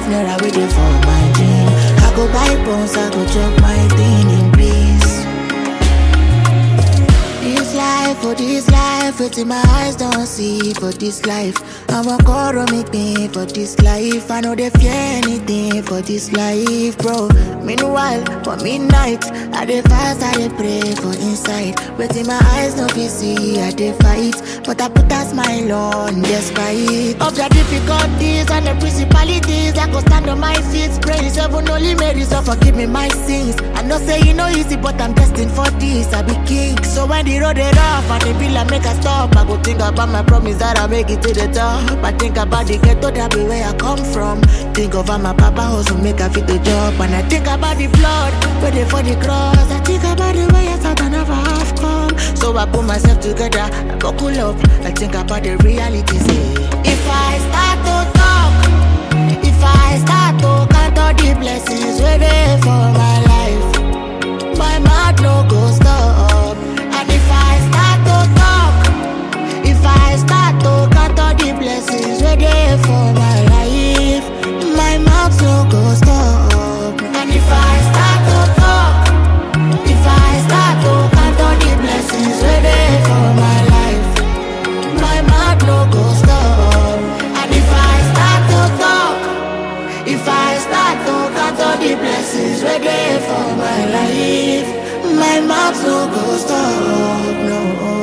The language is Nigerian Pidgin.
naira waiting for my dream. I go buy bones, I go chop my thing in peace. This life, waiting my eyes don't see for this life. I'm a call make me for this life. I know they fear anything for this life, bro. Meanwhile, for midnight, I dey fast, I dey pray for inside. Waiting my eyes don't see, I dey fight. But I put a smile on despite of the difficulties and the principalities. I go stand on my feet, praise heaven only made it, so forgive me my sins. I know say you know easy, but I'm destined for this. I be king, so when the road is rough and the bill I make a stop, I go think about my promise that I make it to the top. I think about the ghetto, that be where I come from. Think of how my papa hustle make a fit the job. And I think about the blood, waiting for the cross. I think about the way I thought I never have come. So I put myself together, I buckle up. I think about the reality, say if I start to talk, if I start to count all the blessings waiting for my life, my mouth no go stop. And if I start to talk, if I start to count all the blessings waiting for my life, my mouth no go stop. And if I start to talk, if I start to count all the blessings waiting for my life, my mouth no go stop. And if I start to talk, if I start to count all the blessings waiting for my life, my mouth no go stop, no.